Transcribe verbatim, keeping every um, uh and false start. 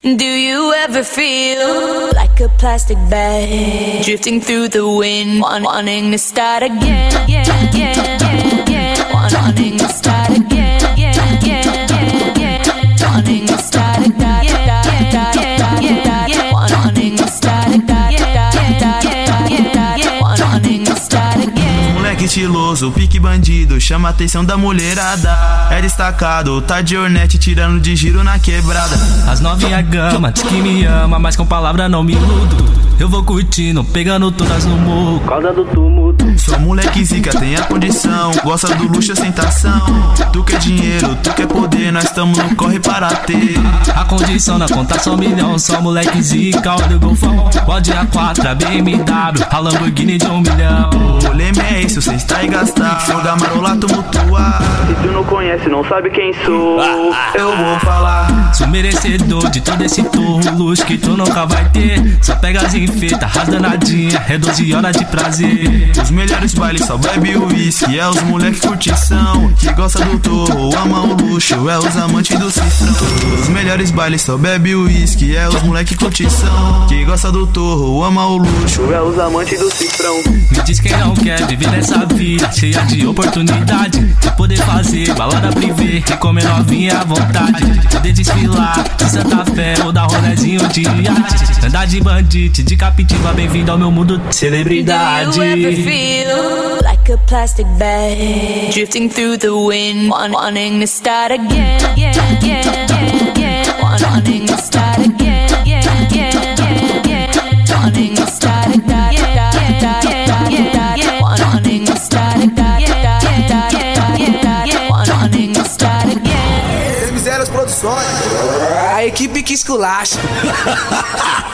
Do you ever feel like a plastic bag drifting through the wind, want- wanting to start again, yeah, yeah, yeah, yeah. Wanting to start again, yeah, yeah, yeah, yeah. Wanting to start again, yeah, yeah, yeah, yeah, yeah. Wanting to start again, yeah, yeah, yeah, yeah. Wanting to start again. Moleque estiloso, pique bandido, chama a atenção da mulherada. É destacado, tá de ornete, tirando de giro na quebrada. As novinha gama, diz que me ama, mas com palavra não me iludo. Eu vou curtindo, pegando todas no morro, causa do tumulto. Sou moleque zica, tem a condição, gosta do luxo, ostentação. Tu quer dinheiro, tu quer poder, nós tamo no corre para ter. A condição na conta só um milhão, só moleque zica, olha o golfão. Pode A quatro, a B M W, a Lamborghini de um milhão. O leme é esse, você está e gastar, joga marola, tumultuar. Se tu não conhece, não sabe quem sou, eu vou falar. Sou merecedor de todo esse torro, luxo que tu nunca vai ter. Só pega as enfeitas, rasdanadinha, é doze horas de prazer. Os melhores bailes só bebe o uísque, é os moleque curtição, que gosta do torro, ama o luxo, é os amantes do cifrão. Os melhores bailes só bebe o uísque, é os moleque curtição, que gosta do torro, ama o luxo, é os amantes do cifrão. Me diz quem não quer viver nessa vida cheia de oportunidade, de poder fazer balada privê e comer novinha à vontade, poder desfilar de Santa Fé ou dar rolezinho de iate, andar de bandite, de captiva, bem-vindo ao meu mundo de celebridade. Do you ever feel like a plastic bag drifting through the wind, want- wanting to start again, yeah, yeah, yeah, yeah. Wanting to start again, yeah, yeah, yeah, yeah. Wanting to start again, yeah, yeah, yeah, yeah, yeah. Wanting to start again, yeah, yeah, yeah, yeah, yeah. Wanting to start again. M zero Produções, a equipe que esculacha.